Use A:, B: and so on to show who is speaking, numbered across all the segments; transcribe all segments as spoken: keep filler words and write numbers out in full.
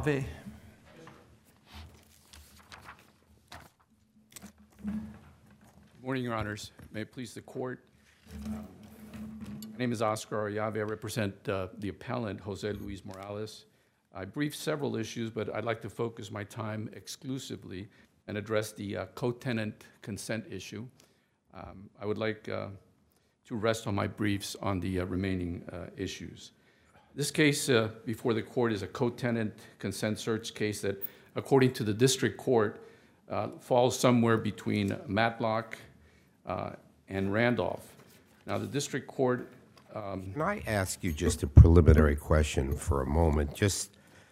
A: Oyave.
B: Good morning, Your Honors. May it please the Court. Um, my name is Oscar Oyave. I represent uh, the appellant, Jose Luis Morales. I briefed several issues, but I'd like to focus my time exclusively and address the uh, co-tenant consent issue. Um, I would like uh, to rest on my briefs on the uh, remaining uh, issues. This case uh, before the court is a co-tenant consent search case that, according to the district court, uh, falls somewhere between Matlock uh, and Randolph. Now, the district court... Um,
C: Can I ask you just a preliminary question for a moment, just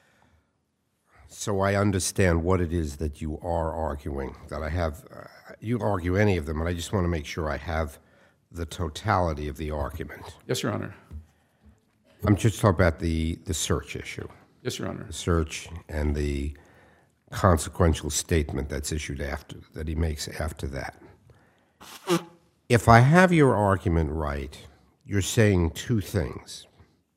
C: so I understand what it is that you are arguing, that I have... Uh, you argue any of them, and I just want to make sure I have the totality of the argument.
B: Yes, Your Honor.
C: I'm just talking about the, the search issue.
B: Yes, Your Honor.
C: The search and the consequential statement that's issued after, that he makes after that. If I have your argument right, you're saying two things.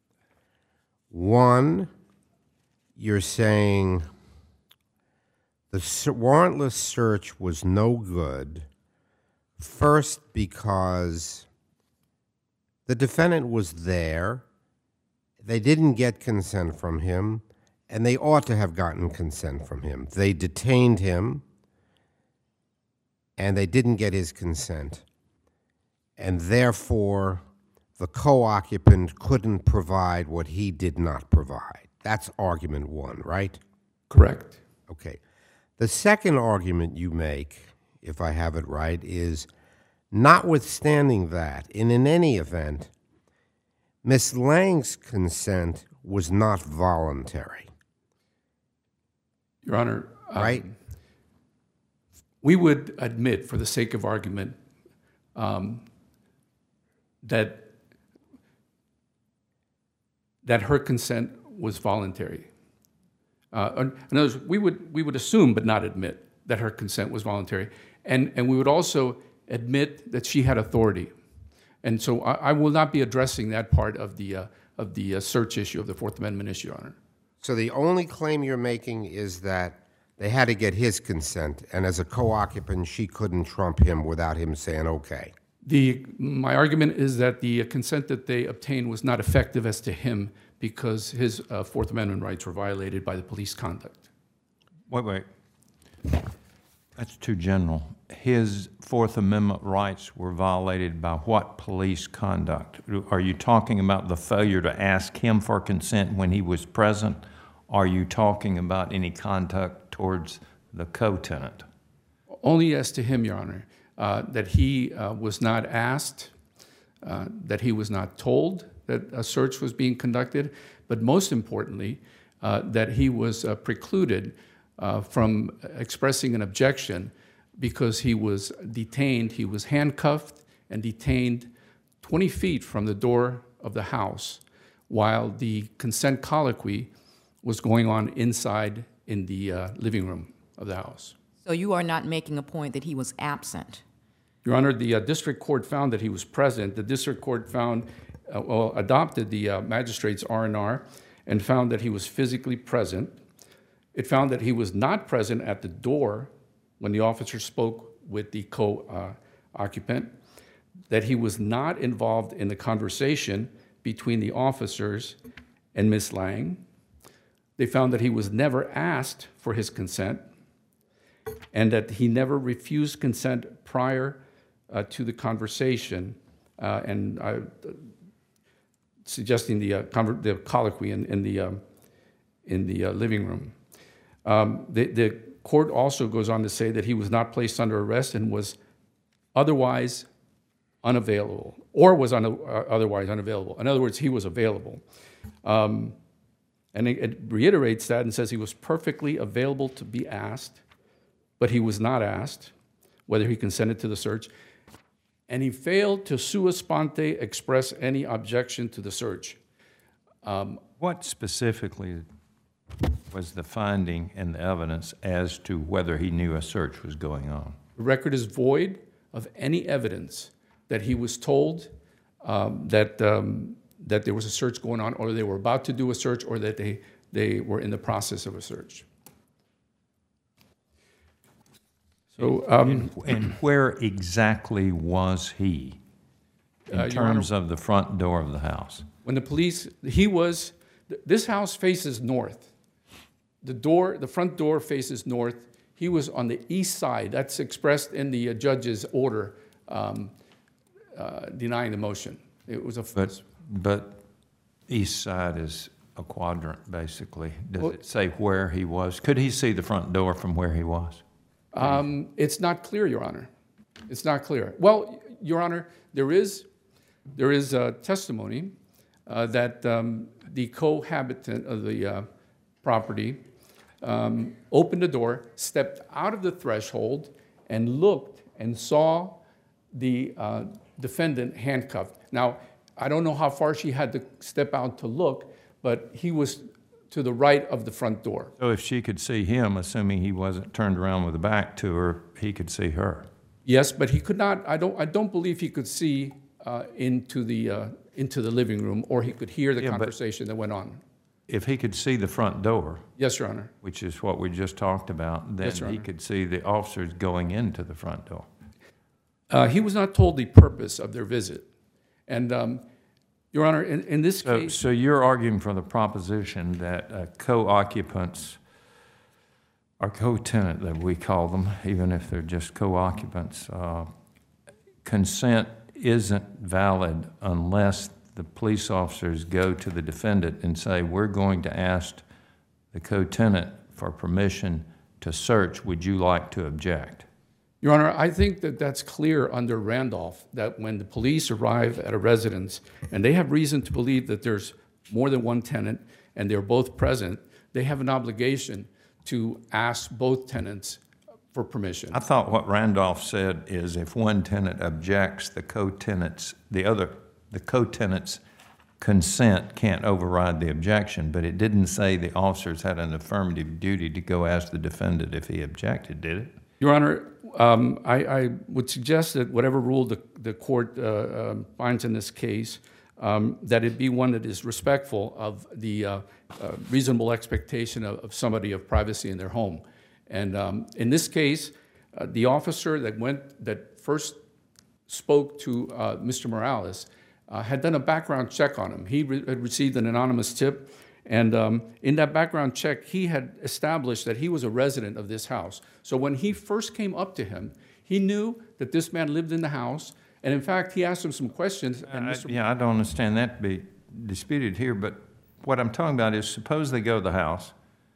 C: One, you're saying the warrantless search was no good, first because the defendant was there, they didn't get consent from him, and they ought to have gotten consent from him. They detained him, and they didn't get his consent, and therefore the co-occupant couldn't provide what he did not provide. That's argument one, right?
B: Correct.
C: Okay. The second argument you make, if I have it right, is notwithstanding that, and in any event, Miss Lang's consent was not voluntary.
B: Your Honor, um,
C: right?
B: We would admit, for the sake of argument, um, that that her consent was voluntary. Uh, in other words, we would we would assume, but not admit, that her consent was voluntary, and and we would also admit that she had authority. And so I, I will not be addressing that part of the uh, of the uh, search issue of the Fourth Amendment issue, Your Honor.
C: So the only claim you're making is that they had to get his consent, and as a co-occupant, she couldn't trump him without him saying okay.
B: The my argument is that the consent that they obtained was not effective as to him because his uh, Fourth Amendment rights were violated by the police conduct.
A: Wait, wait. That's too general. His Fourth Amendment rights were violated by what police conduct? Are you talking about the failure to ask him for consent when he was present? Are you talking about any conduct towards the co-tenant?
B: Only as to him, Your Honor, uh, that he uh, was not asked, uh, that he was not told that a search was being conducted, but most importantly, uh, that he was uh, precluded uh, from expressing an objection because he was detained, he was handcuffed and detained twenty feet from the door of the house while the consent colloquy was going on inside in the uh, living room of the house.
D: So you are not making a point that he was absent?
B: Your Honor, the uh, district court found that he was present. The district court found, uh, well, adopted the uh, magistrate's R and R and found that he was physically present. It found that he was not present at the door when the officer spoke with the co-occupant, that he was not involved in the conversation between the officers and Miz Lang. They found that he was never asked for his consent and that he never refused consent prior uh, to the conversation uh, and uh, suggesting the, uh, conver the colloquy in, in the, um, in the uh, living room. Um, the, the court also goes on to say that he was not placed under arrest and was otherwise unavailable, or was un uh, otherwise unavailable. In other words, he was available. Um, and it, it reiterates that and says he was perfectly available to be asked, but he was not asked whether he consented to the search, and he failed to sua sponte express any objection to the search. Um,
A: what specifically was the finding and the evidence as to whether he knew a search was going on?
B: The record is void of any evidence that he was told um, that um, that there was a search going on, or they were about to do a search, or that they they were in the process of a search. So, um,
A: And where exactly was he in
B: Uh, Your Honor-
A: terms of the front door of the house?
B: when the police, he was, th- this house faces north. The door, the front door faces north. He was on the east side. That's expressed in the uh, judge's order um, uh, denying the motion. It was a.
A: But, but east side is a quadrant, basically. Does
B: Well-
A: it say where he was? Could he see the front door from where he was?
B: Um, it's not clear, Your Honor. It's not clear. Well, Your Honor, there is, there is uh, testimony uh, that um, the cohabitant of the uh, property um, opened the door, stepped out of the threshold, and looked and saw the uh, defendant handcuffed. Now, I don't know how far she had to step out to look, but he was to the right of the front door.
A: So if she could see him, assuming he wasn't turned around with the back to her, he could see her.
B: Yes, but he could not, I don't, I don't believe he could see uh, into the, uh, into the living room, or he could hear the
A: Yeah, but-
B: conversation that went on.
A: If he could see the front door,
B: Yes, Your Honor.
A: which is what we just talked about, then
B: Yes, Your
A: he
B: Honor.
A: could see the officers going into the front door.
B: Uh, He was not told the purpose of their visit. And, um, Your Honor, in, in this
A: So,
B: case,
A: so you're arguing for the proposition that uh, co-occupants, or co-tenant that we call them, even if they're just co-occupants, uh, consent isn't valid unless the police officers go to the defendant and say, we're going to ask the co-tenant for permission to search, would you like to object?
B: Your Honor, I think that that's clear under Randolph, that when the police arrive at a residence and they have reason to believe that there's more than one tenant and they're both present, they have an obligation to ask both tenants for permission.
A: I thought what Randolph said is if one tenant objects, the co-tenants, the other, the co-tenant's consent can't override the objection, but it didn't say the officers had an affirmative duty to go ask the defendant if he objected, did it?
B: Your Honor, um, I, I would suggest that whatever rule the, the court uh, um, finds in this case, um, that it be one that is respectful of the uh, uh, reasonable expectation of, of somebody of privacy in their home. And um, in this case, uh, the officer that went, that first spoke to uh, Mister Morales uh, had done a background check on him. He re had received an anonymous tip, and um, in that background check, he had established that he was a resident of this house. So when he first came up to him, he knew that this man lived in the house, and in fact, he asked him some questions. And
A: I-
B: Mister
A: Yeah, I don't understand that to be disputed here, but what I'm talking about is suppose they go to the house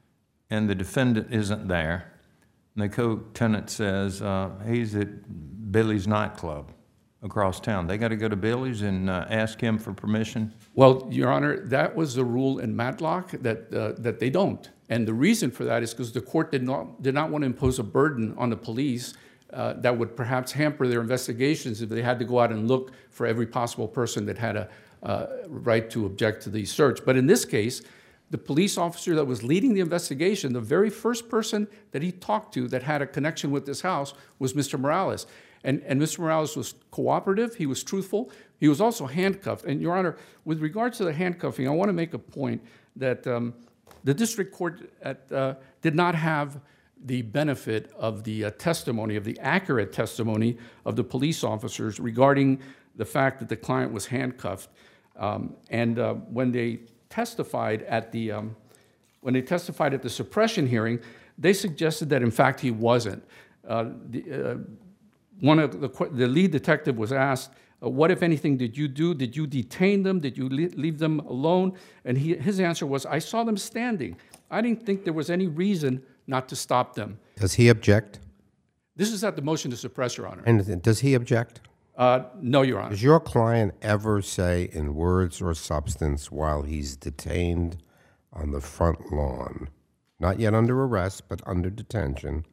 A: and the defendant isn't there, and the co-tenant says, uh, he's at Billy's nightclub across town. They got to go to Billy's and uh, ask him for permission?
B: Well, Your Honor, that was the rule in Matlock that, uh, that they don't. And the reason for that is because the court did not, did not want to impose a burden on the police uh, that would perhaps hamper their investigations if they had to go out and look for every possible person that had a uh, right to object to the search. But in this case, the police officer that was leading the investigation, the very first person that he talked to that had a connection with this house was Mister Morales. And, and Mister Morales was cooperative, he was truthful, he was also handcuffed. And Your Honor, with regards to the handcuffing, I want to make a point that um, the district court at, uh, did not have the benefit of the uh, testimony, of the accurate testimony of the police officers regarding the fact that the client was handcuffed. Um, and uh, when they testified at the, um, when they testified at the suppression hearing, they suggested that in fact he wasn't. Uh, the, uh, One of the, the lead detective was asked, uh, what, if anything, did you do? Did you detain them? Did you le leave them alone? And he, his answer was, I saw them standing. I didn't think there was any reason not to stop them.
C: Does he object?
B: This is at the motion to suppress, Your Honor.
C: And does he object?
B: Uh, no, Your Honor.
C: Does your client ever say in words or substance while he's detained on the front lawn, not yet under arrest, but under detention,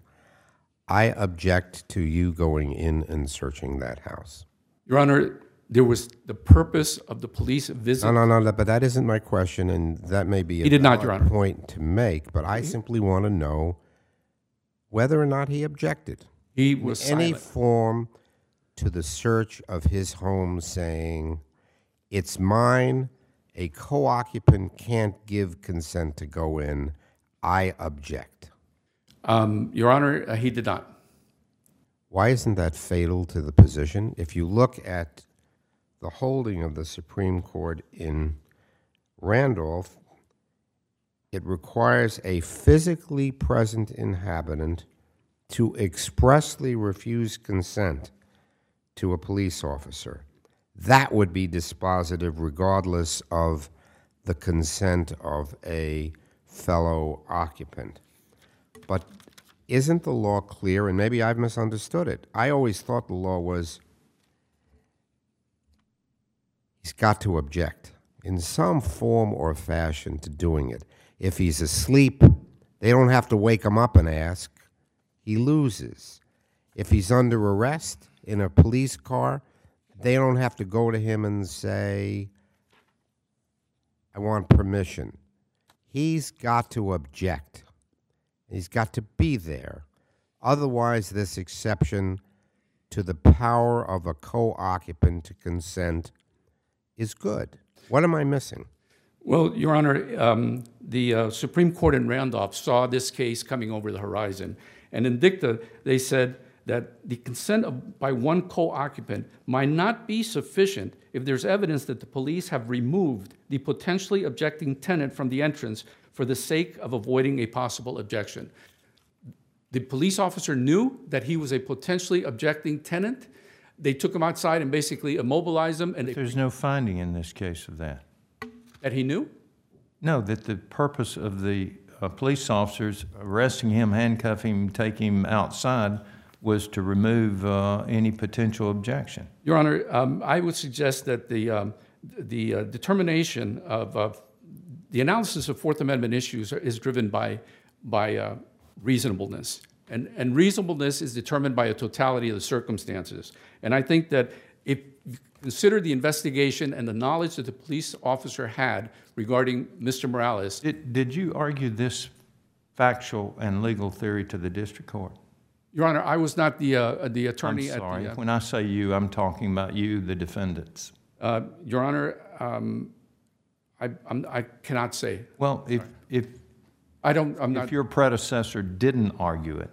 C: I object to you going in and searching that house?
B: Your Honor, there was the purpose of the police visit.
C: No, no, no, but that isn't my question, and that may be a
B: He did not, Your
C: valid
B: Honor.
C: point to make, but I simply want to know whether or not he objected.
B: He was
C: In any
B: silent.
C: form to the search of his home saying, it's mine a co-occupant can't give consent to go in, I object.
B: Um, Your Honor, uh, he did not.
C: Why isn't that fatal to the position? If you look at the holding of the Supreme Court in Randolph, it requires a physically present inhabitant to expressly refuse consent to a police officer. That would be dispositive regardless of the consent of a fellow occupant. But isn't the law clear? And maybe I've misunderstood it. I always thought the law was he's got to object in some form or fashion to doing it. If he's asleep, they don't have to wake him up and ask. He loses. If he's under arrest in a police car, they don't have to go to him and say, I want permission. He's got to object. He's got to be there. Otherwise, this exception to the power of a co-occupant to consent is good. What am I missing?
B: Well, Your Honor, um, the uh, Supreme Court in Randolph saw this case coming over the horizon. And in dicta, they said that the consent of, by one co-occupant might not be sufficient if there's evidence that the police have removed the potentially objecting tenant from the entrance for the sake of avoiding a possible objection. The police officer knew that he was a potentially objecting tenant. They took him outside and basically immobilized him. And they,
A: There's no finding in this case of that.
B: that he knew?
A: No, that the purpose of the uh, police officers arresting him, handcuffing him, taking him outside was to remove uh, any potential objection.
B: Your Honor, um, I would suggest that the, um, the uh, determination of uh, the analysis of Fourth Amendment issues is driven by, by uh, reasonableness. And, and reasonableness is determined by a totality of the circumstances. And I think that if you consider the investigation and the knowledge that the police officer had regarding Mister Morales.
A: Did, did you argue this factual and legal theory to the district court?
B: Your Honor, I was not the, uh, the attorney
A: I'm sorry.
B: at the... Uh,
A: when I say you, I'm talking about you, the defendants.
B: uh, Your Honor, um, I, I'm, I cannot say.
A: Well, if, if,
B: I don't, I'm not...
A: if your predecessor didn't argue it,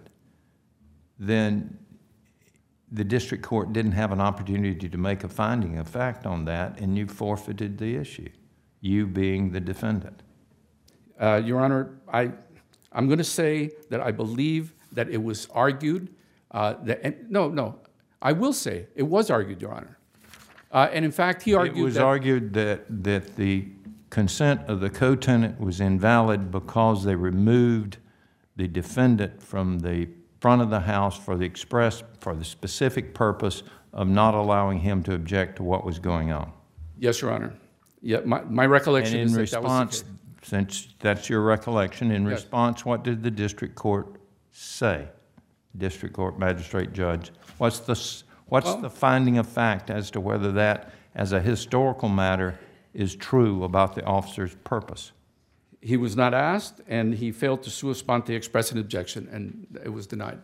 A: then the district court didn't have an opportunity to make a finding of fact on that, and you forfeited the issue, you being the defendant.
B: Uh, Your Honor, I, I'm going to say that I believe that it was argued. Uh, that, and, no, no, I will say it was argued, Your Honor. Uh, and in fact, he argued
A: It was
B: that,
A: argued that, that the consent of the co-tenant was invalid because they removed the defendant from the front of the house for the express, for the specific purpose of not allowing him to object to what was going on.
B: Yes, Your Honor. Yeah, my, my recollection
A: And
B: is
A: in
B: that that was the
A: response,
B: case.
A: since that's your recollection, in
B: Yes.
A: response, what did the district court say? District court magistrate judge, what's the, s- what's
B: Well-
A: the finding of fact as to whether that, as a historical matter, is true about the officer's purpose?
B: He was not asked, and he failed to sua sponte express an objection, and it was denied.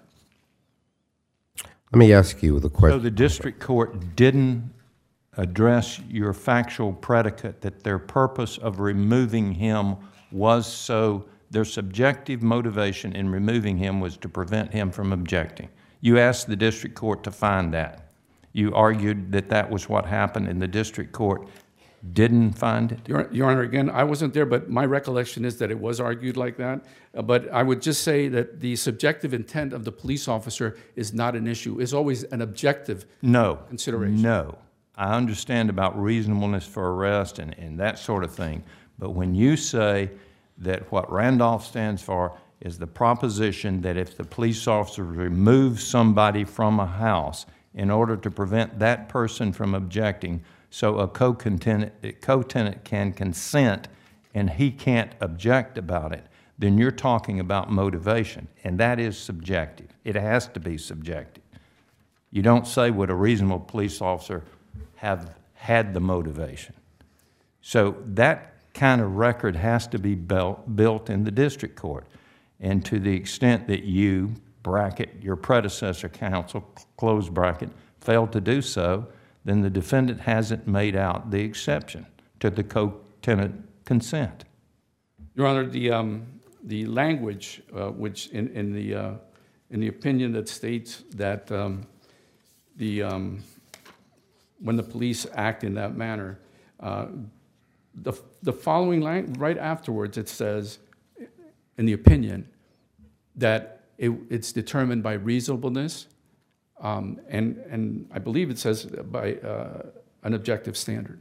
C: Let me ask you the
A: So
C: question.
A: the district court didn't address your factual predicate that their purpose of removing him was so, their subjective motivation in removing him was to prevent him from objecting. You asked the district court to find that. You argued that that was what happened, and the district court didn't find it?
B: Your, Your Honor, again, I wasn't there, but my recollection is that it was argued like that. Uh, but I would just say that the subjective intent of the police officer is not an issue. It's always an objective
A: No.
B: consideration.
A: No. I understand about reasonableness for arrest and, and that sort of thing. But when you say that what Randolph stands for is the proposition that if the police officer removes somebody from a house in order to prevent that person from objecting, so a co-tenant, co-tenant can consent and he can't object about it, then you're talking about motivation, and that is subjective. It has to be subjective. You don't say would a reasonable police officer have had the motivation. So that kind of record has to be built, built in the district court. And to the extent that you, bracket, your predecessor counsel, close bracket, failed to do so, then the defendant hasn't made out the exception to the co, tenant consent.
B: Your Honor, the, um, the language, uh, which in, in the, uh, in the opinion that states that um, the, um, when the police act in that manner, uh, the, the following line, right afterwards, it says, in the opinion, that it, it's determined by reasonableness, um, and, and I believe it says by uh, an objective standard.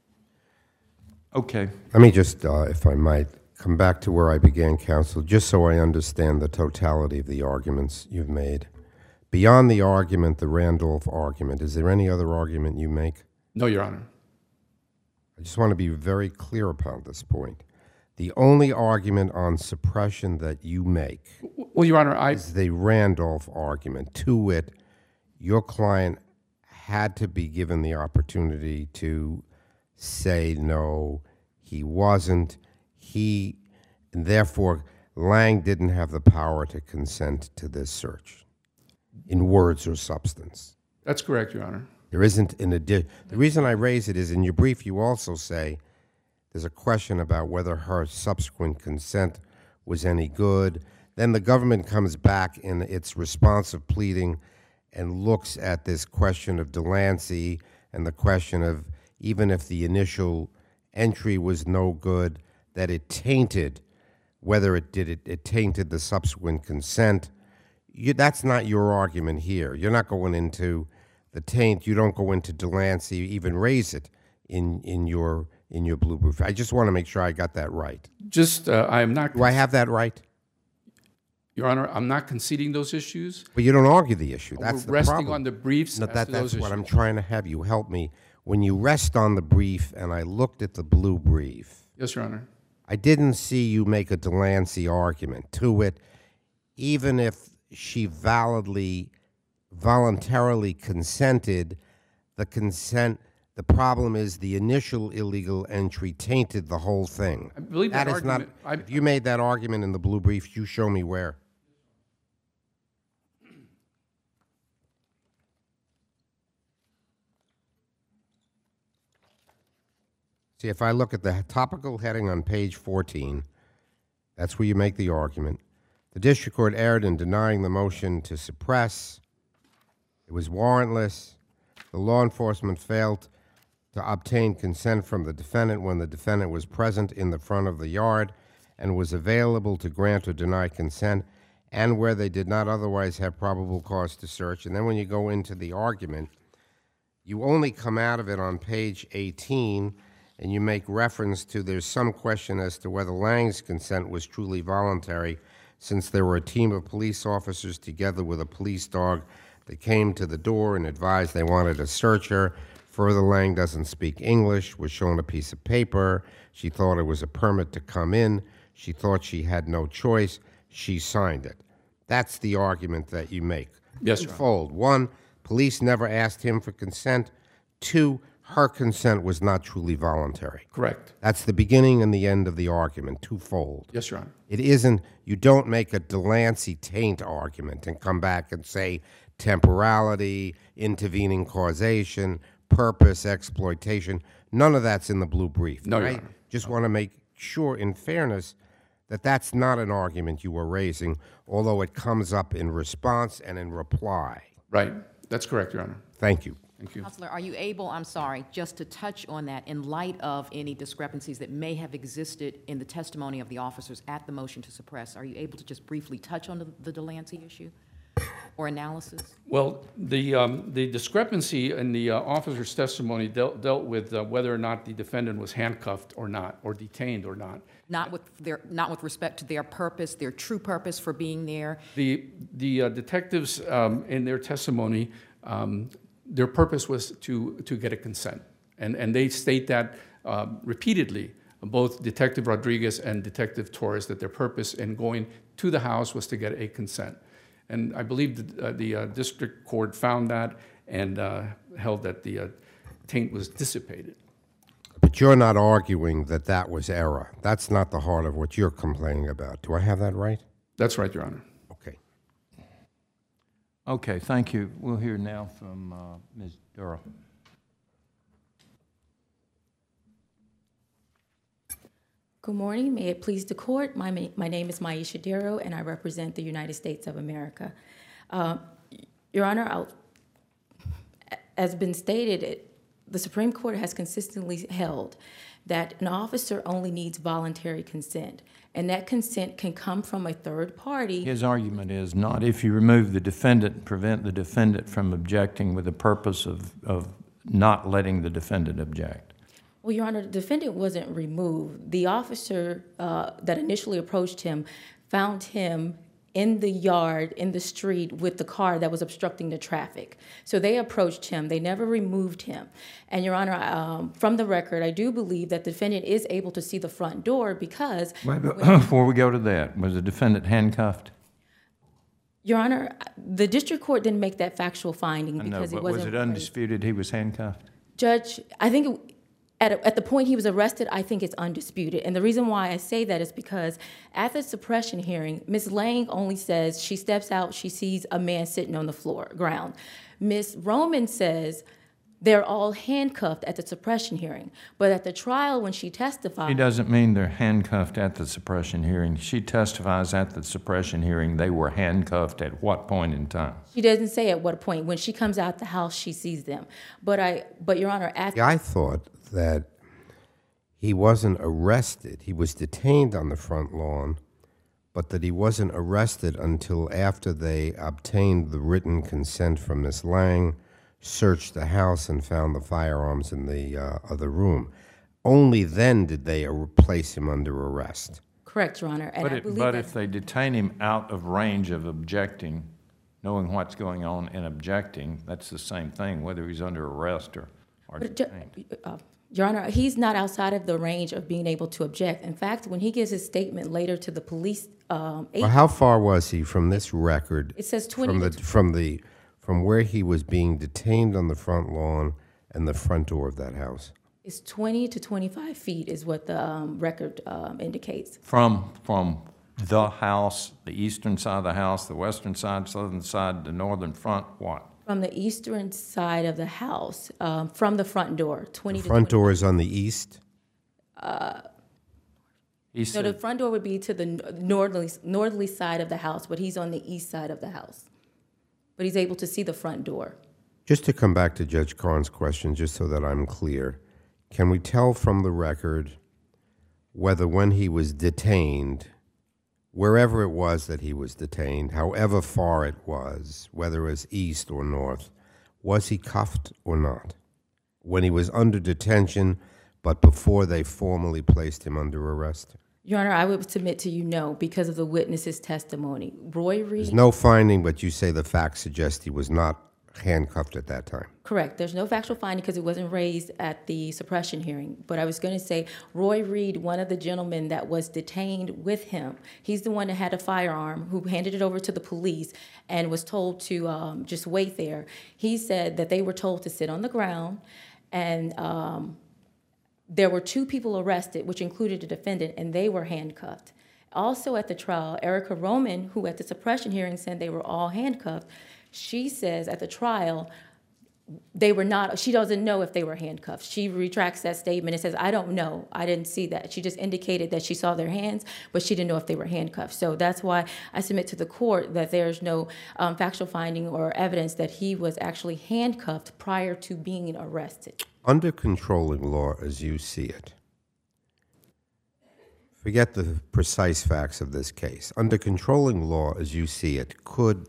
A: Okay.
C: Let me just, uh, if I might, come back to where I began, counsel, just so I understand the totality of the arguments you've made. Beyond the argument, the Randolph argument, is there any other argument you make?
B: No, Your Honor.
C: I just want to be very clear upon this point. The only argument on suppression that you make
B: Well, Your Honor, I,
C: is the Randolph argument. To wit, your client had to be given the opportunity to say no, he wasn't, he, and therefore Lang didn't have the power to consent to this search in words or substance.
B: that's correct, Your Honor.
C: There isn't an addition. The reason I raise it is in your brief you also say there's a question about whether her subsequent consent was any good. Then the government comes back in its responsive pleading and looks at this question of Delancey and the question of even if the initial entry was no good, that it tainted, whether it did it, it tainted the subsequent consent. You, that's not your argument here. You're not going into the taint. You don't go into Delancey, you even raise it in, in your in your blue brief. I just want to make sure I got that right.
B: Just, uh, I am not,
C: Do I have that right?
B: Your Honor, I'm not conceding those issues.
C: But you don't argue the issue. That's
B: We're
C: the
B: resting
C: problem.
B: on the briefs
C: No,
B: as
C: that,
B: to
C: that's
B: those
C: what I'm
B: issues.
C: trying to have you help me. When you rest on the brief and I looked at the blue brief,
B: Yes, Your Honor.
C: I didn't see you make a Delancey argument. To it, even if she validly, voluntarily consented, the consent, the problem is the initial illegal entry tainted the whole thing.
B: I believe that,
C: That is
B: argument,
C: not,
B: I,
C: if you made that argument in the blue brief, you show me where. See, if I look at the topical heading on page fourteen, that's where you make the argument. The district court erred in denying the motion to suppress. It was warrantless. The law enforcement failed to obtain consent from the defendant when the defendant was present in the front of the yard and was available to grant or deny consent, and where they did not otherwise have probable cause to search. And then when you go into the argument, you only come out of it on page eighteen, and you make reference to there's some question as to whether Lang's consent was truly voluntary, since there were a team of police officers together with a police dog that came to the door and advised they wanted to search her. Further, Lang doesn't speak English, was shown a piece of paper. She thought it was a permit to come in. She thought she had no choice. She signed it. That's the argument that you make.
B: Yes, Your Honor.
C: Twofold. One, police never asked him for consent. Two, her consent was not truly voluntary.
B: correct.
C: That's the beginning and the end of the argument, twofold.
B: Yes, Your Honor.
C: It isn't, you don't make a Delancey taint argument and come back and say temporality, intervening causation, purpose, exploitation. None of that's in the blue brief.
B: No, Your
C: right?
B: Honor.
C: Just want to make sure, in fairness, that that's not an argument you were raising, although it comes up in response and in reply.
B: Right. That's correct, Your Honor.
C: Thank you.
B: Thank you.
D: Counselor, are you able, I'm sorry, just to touch on that in light of any discrepancies that may have existed in the testimony of the officers at the motion to suppress? Are you able to just briefly touch on the, the Delancey issue or analysis?
B: Well, the, um, the discrepancy in the uh, officer's testimony dealt, dealt with uh, whether or not the defendant was handcuffed or not, or detained or not.
D: Not with their, not with respect to their purpose, their true purpose for being there.
B: The, the uh, detectives um, in their testimony, um, their purpose was to, to get a consent. And, and they state that uh, repeatedly, both Detective Rodriguez and Detective Torres, that their purpose in going to the house was to get a consent. And I believe the, uh, the uh, district court found that and uh, held that the uh, taint was dissipated.
C: But you're not arguing that that was error. That's not the heart of what you're complaining about. Do I have that right?
B: That's right, Your Honor.
C: Okay.
A: Okay, thank you. We'll hear now from uh, Miz Dura.
E: Good morning. May it please the court. My, ma- my name is Maisha Darrow, and I represent the United States of America. Uh, Your Honor, I'll, as been stated, it, the Supreme Court has consistently held that an officer only needs voluntary consent, and that consent can come from a third party.
A: His argument is not if you remove the defendant and prevent the defendant from objecting with the purpose of, of not letting the defendant object.
E: Well, Your Honor, the defendant wasn't removed. The officer uh, that initially approached him found him in the yard, in the street, with the car that was obstructing the traffic. So they approached him. They never removed him. And, Your Honor, um, from the record, I do believe that the defendant is able to see the front door because...
A: Wait, but before we go to that, was the defendant handcuffed?
E: Your Honor, the district court didn't make that factual finding
A: I know,
E: because
A: but
E: it wasn't...
A: was it undisputed he was handcuffed?
E: Judge, I think... It, At, a, at the point he was arrested, I think it's undisputed. And the reason why I say that is because at the suppression hearing, Miz Lang only says she steps out, she sees a man sitting on the floor, ground. Miz Roman says they're all handcuffed at the suppression hearing. But at the trial, when she testified...
A: She doesn't mean they're handcuffed at the suppression hearing. She testifies at the suppression hearing they were handcuffed at what point in time?
E: She doesn't say at what point. When she comes out the house, she sees them. But, I, but Your Honor, at...
C: Yeah, I thought that he wasn't arrested. He was detained on the front lawn, but that he wasn't arrested until after they obtained the written consent from Miz Lang, searched the house, and found the firearms in the uh, other room. Only then did they uh, place him under arrest.
E: Correct, Your Honor. And
A: But,
E: I
A: it,
E: believe
A: but
E: that,
A: if they detain him out of range of objecting, knowing what's going on and objecting, that's the same thing, whether he's under arrest or, or
E: but, Ju-
A: detained.
E: uh, Your Honor, he's not outside of the range of being able to object. In fact, when he gives his statement later to the police, um, eight,
C: Well, how far was he from this record?
E: it says twenty
C: From the
E: to
C: from the from where he was being detained on the front lawn and the front door of that house?
E: It's twenty to twenty-five feet is what the um, record um, indicates.
A: From, from the house, the eastern side of the house, the western side, southern side, the northern front, what?
E: From the eastern side of the house, um, from the front door, twenty
C: The
E: to
C: front
E: twenty.
C: door is on the east.
A: He
E: No, the
A: said,
E: front door would be to the n- northerly northerly side of the house, but he's on the east side of the house. But he's able to see the front door.
C: Just to come back to Judge Karn's question, just so that I'm clear, can we tell from the record whether when he was detained, wherever it was that he was detained, however far it was, whether it was east or north, was he cuffed or not? When he was under detention, but before they formally placed him under arrest?
E: Your Honor, I would submit to you no, because of the witness's testimony. Roy Reed.
C: There's no finding, but you say the facts suggest he was not handcuffed at that time.
E: Correct. There's no factual finding because it wasn't raised at the suppression hearing. But I was going to say, Roy Reed, one of the gentlemen that was detained with him, he's the one that had a firearm, who handed it over to the police and was told to um, just wait there. He said that they were told to sit on the ground, and um, there were two people arrested, which included a defendant, and they were handcuffed. Also at the trial, Erica Roman, who at the suppression hearing said they were all handcuffed, she says at the trial they were not, she doesn't know if they were handcuffed. She retracts that statement and says, I don't know, I didn't see that. She just indicated that she saw their hands, but she didn't know if they were handcuffed. So that's why I submit to the court that there's no um, factual finding or evidence that he was actually handcuffed prior to being arrested.
C: Under controlling law as you see it, forget the precise facts of this case. Under controlling law as you see it, could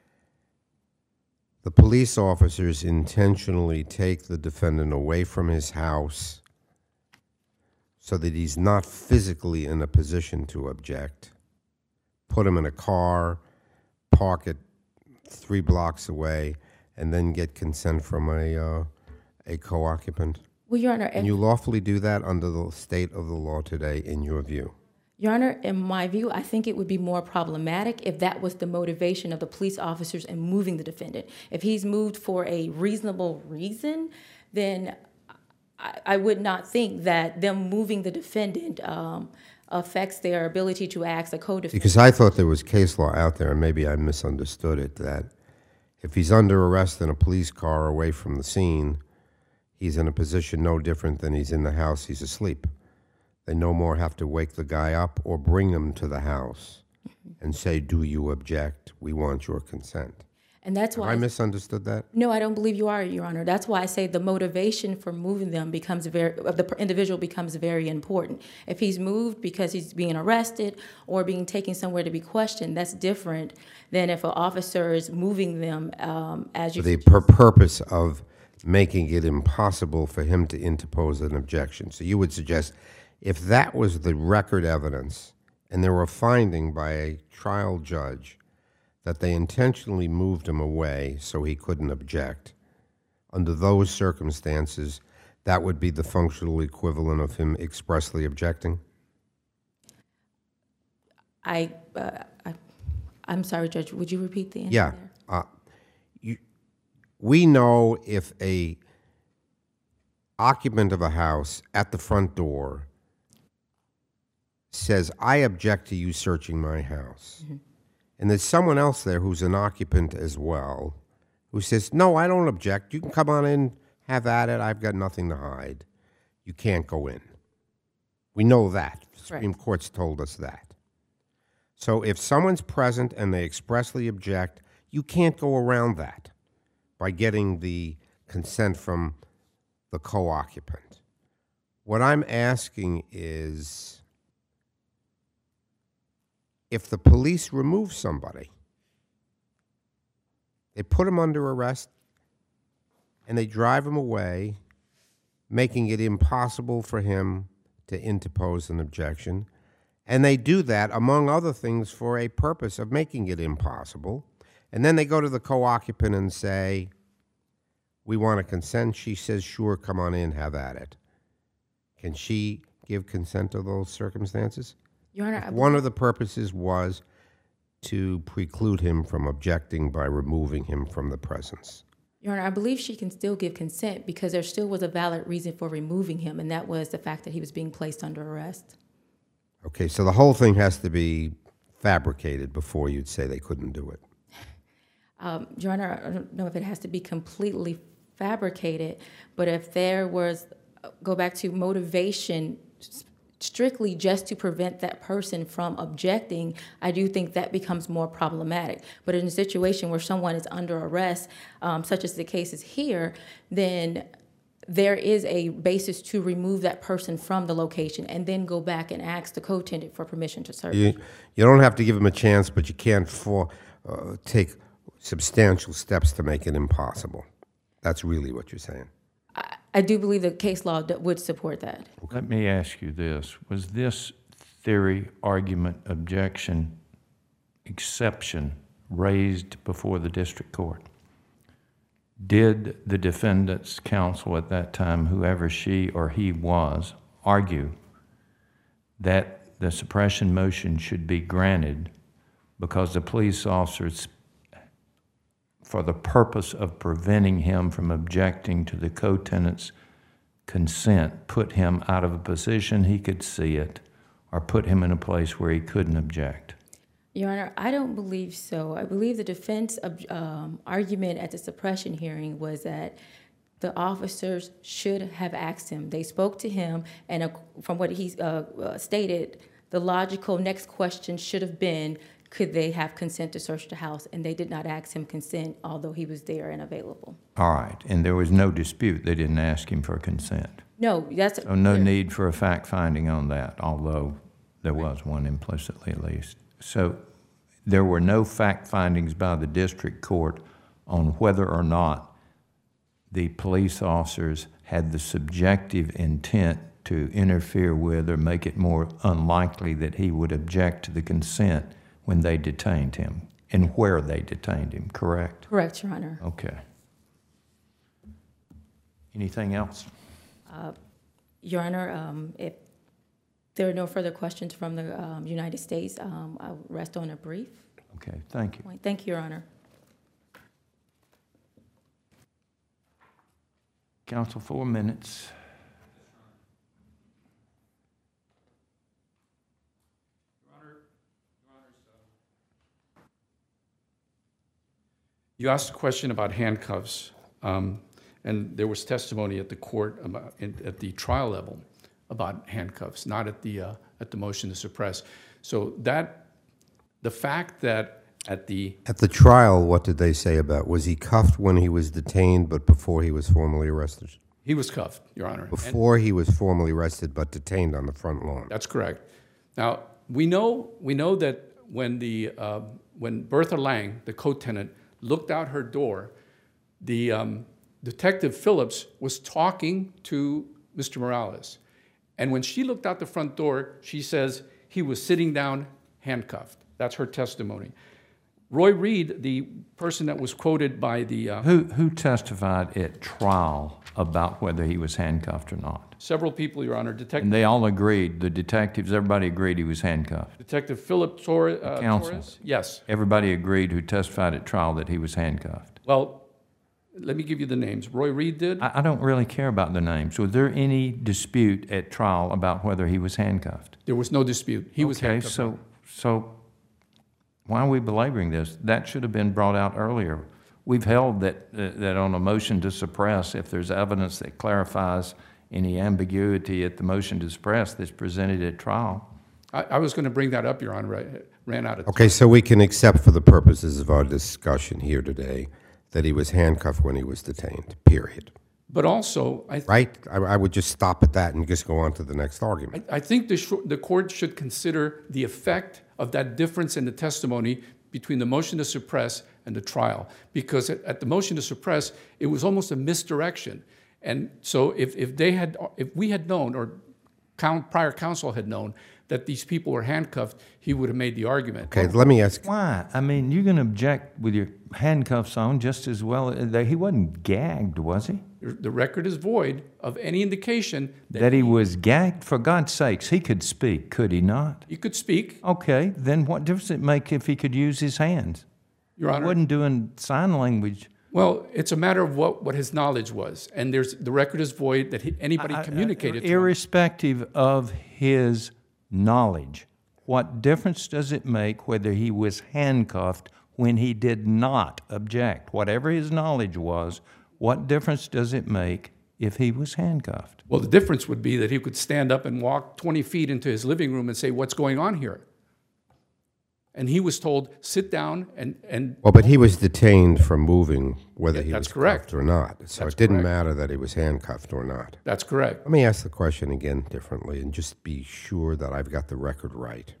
C: the police officers intentionally take the defendant away from his house so that he's not physically in a position to object, put him in a car, park it three blocks away, and then get consent from a uh, a co-occupant?
E: Well, Your Honor,
C: Can you lawfully do that under the state of the law today, in your view?
E: Your Honor, in my view, I think it would be more problematic if that was the motivation of the police officers in moving the defendant. If he's moved for a reasonable reason, then I, I would not think that them moving the defendant um, affects their ability to ask a co-defendant.
C: Because I thought there was case law out there, and maybe I misunderstood it, that if he's under arrest in a police car away from the scene, he's in a position no different than he's in the house, he's asleep. they no more have to wake the guy up or bring him to the house and say, do you object? We want your consent.
E: And that's
C: Have
E: why
C: I misunderstood that?
E: No, I don't believe you are, Your Honor. That's why I say the motivation for moving them becomes very, of the individual becomes very important. If he's moved because he's being arrested or being taken somewhere to be questioned, that's different than if an officer is moving them, um, as you
C: For the pur- purpose of making it impossible for him to interpose an objection. So you would suggest if that was the record evidence and there were a finding by a trial judge that they intentionally moved him away so he couldn't object, under those circumstances, that would be the functional equivalent of him expressly objecting?
E: I, uh, I, I'm sorry, Judge, would you repeat the answer
C: Yeah.
E: there?
C: Uh, you, we know if a occupant of a house at the front door says, I object to you searching my house, mm-hmm. and there's someone else there who's an occupant as well, who says, no, I don't object. You can come on in, have at it. I've got nothing to hide. You can't go in. We know that. The Supreme Court's told us that. So if someone's present and they expressly object, you can't go around that by getting the consent from the co-occupant. What I'm asking is, if the police remove somebody, they put him under arrest and they drive him away, making it impossible for him to interpose an objection, and they do that, among other things, for a purpose of making it impossible, and then they go to the co-occupant and say, we want to consent. She says, sure, come on in, have at it. Can she give consent to those circumstances?
E: Your Honor, I
C: One of the purposes was to preclude him from objecting by removing him from the presence.
E: Your Honor, I believe she can still give consent because there still was a valid reason for removing him, and that was the fact that he was being placed under arrest.
C: Okay, so the whole thing has to be fabricated before you'd say they couldn't do it.
E: Um, Your Honor, I don't know if it has to be completely fabricated, but if there was, go back to motivation, strictly just to prevent that person from objecting, I do think that becomes more problematic. But in a situation where someone is under arrest, um, such as the case is here, then there is a basis to remove that person from the location and then go back and ask the co-tenant for permission to search.
C: You, you don't have to give him a chance, but you can't for, uh, take substantial steps to make it impossible. That's really what you're saying.
E: I, I do believe the case law that would support that.
A: Let me ask you this. Was this theory, argument, objection, exception raised before the district court? Did the defendant's counsel at that time, whoever she or he was, argue that the suppression motion should be granted because the police officers, for the purpose of preventing him from objecting to the co-tenant's consent, put him out of a position he could see it or put him in a place where he couldn't object?
E: Your Honor, I don't believe so. I believe the defense of, um, argument at the suppression hearing was that the officers should have asked him. They spoke to him, and uh, from what he uh, uh, stated, the logical next question should have been, could they have consent to search the house? And they did not ask him consent, although he was there and available.
A: All right, and there was no dispute. They didn't ask him for consent.
E: No, that's...
A: So no need for a fact-finding on that, although there was one implicitly at least. So there were no fact findings by the district court on whether or not the police officers had the subjective intent to interfere with or make it more unlikely that he would object to the consent when they detained him and where they detained him, correct?
E: Correct, Your Honor.
A: Okay. Anything else?
E: Uh, Your Honor, um, if there are no further questions from the um, United States, um, I'll rest on a brief.
A: Okay, thank you.
E: Thank you, Your Honor.
A: Counsel, four minutes.
B: You asked a question about handcuffs, um, and there was testimony at the court about, in, at the trial level about handcuffs, not at the, uh, at the motion to suppress. So that, the fact that at the,
C: At the trial, what did they say about, was he cuffed when he was detained but before he was formally arrested?
B: he was cuffed, Your Honor. And
C: Before he was formally arrested but detained on the front lawn.
B: that's correct. Now, we know, we know that when the, uh, when Bertha Lang, the co-tenant, looked out her door, the um, Detective Phillips was talking to Mister Morales. And when she looked out the front door, she says he was sitting down handcuffed. That's her testimony. Roy Reed, the person that was quoted by the, uh,
A: Who, who testified at trial about whether he was handcuffed or not?
B: several people, Your Honor, Detective,
A: And they all agreed, the detectives, everybody agreed he was handcuffed.
B: Detective Philip Torres, uh,
A: counsel.
B: Torres? Yes.
A: Everybody agreed who testified at trial that he was handcuffed.
B: Well, let me give you the names. Roy Reed did.
A: I, I don't really care about the names. Was there any dispute at trial about whether he was handcuffed?
B: There was no dispute. He was
A: Okay,
B: handcuffed.
A: so, so why are we belaboring this? That should have been brought out earlier. We've held that, uh, that on a motion to suppress, if there's evidence that clarifies any ambiguity at the motion to suppress that's presented at trial.
B: I, I was going to bring that up, Your Honor. I ran out of time.
C: Okay, so we can accept for the purposes of our discussion here today that he was handcuffed when he was detained, period.
B: But also, I, th-
C: Right? I, I would just stop at that and just go on to the next argument.
B: I think the, sh- the court should consider the effect of that difference in the testimony between the motion to suppress and the trial. Because at, at the motion to suppress, it was almost a misdirection. And so if, if they had, if we had known, or count, prior counsel had known, that these people were handcuffed, he would have made the argument.
C: Okay, let me ask,
A: Why? I mean, you can object with your handcuffs on just as well. He wasn't gagged, was he?
B: The record is void of any indication that,
A: That he was gagged? For God's sakes, he could speak, could he not?
B: he could speak.
A: Okay, then what difference does it make if he could use his hands?
B: Your
A: He
B: Honor.
A: wasn't doing sign language.
B: Well, it's a matter of what, what his knowledge was. And there's, the record is void that he, anybody
A: I-
B: communicated to him.
A: Irrespective of his knowledge, what difference does it make whether he was handcuffed when he did not object? Whatever his knowledge was, what difference does it make if he was handcuffed?
B: Well, the difference would be that he could stand up and walk twenty feet into his living room and say, what's going on here? And he was told, sit down and, and
C: well, but he was detained from moving whether
B: Yeah,
C: he
B: that's
C: was
B: correct.
C: cuffed or not. So
B: That's
C: it didn't
B: correct.
C: matter that he was handcuffed or not.
B: that's correct.
C: Let me ask the question again differently and just be sure that I've got the record right.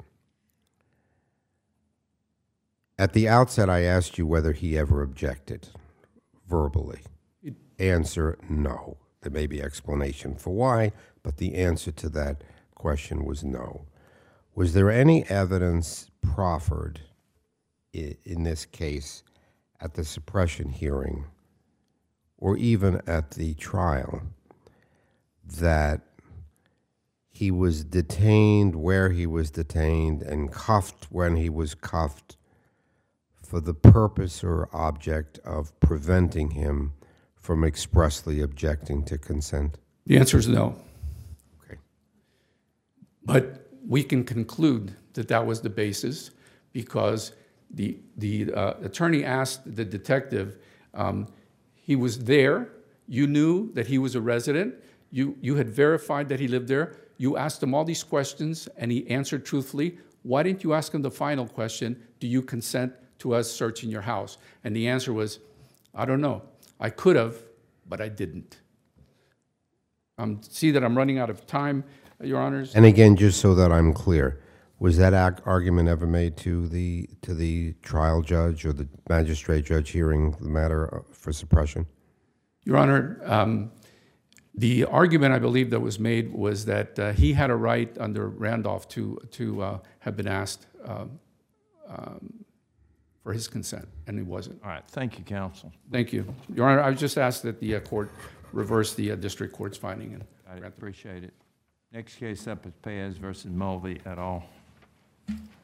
C: At the outset, I asked you whether he ever objected verbally. Answer, no. There may be explanation for why, but the answer to that question was no. Was there any evidence proffered i- in this case at the suppression hearing or even at the trial that he was detained where he was detained and cuffed when he was cuffed for the purpose or object of preventing him from expressly objecting to consent?
B: The answer is no.
C: Okay.
B: But we can conclude that that was the basis because the, the uh, attorney asked the detective, um, he was there, you knew that he was a resident, you, you had verified that he lived there, you asked him all these questions and he answered truthfully. Why didn't you ask him the final question, do you consent to us searching your house? And the answer was, I don't know. I could have, but I didn't. Um, see that I'm running out of time, Your Honors?
C: And again, just so that I'm clear, was that ag- argument ever made to the to the trial judge or the magistrate judge hearing the matter for suppression?
B: Your Honor, um, the argument I believe that was made was that uh, he had a right under Randolph to, to uh, have been asked um, um, for his consent, and he wasn't.
A: All right, thank you, counsel.
B: Thank you. Your Honor, I was just asked that the uh, court reverse the uh, district court's finding. And
A: I appreciate it. Next case up is Paez versus Mulvey et al.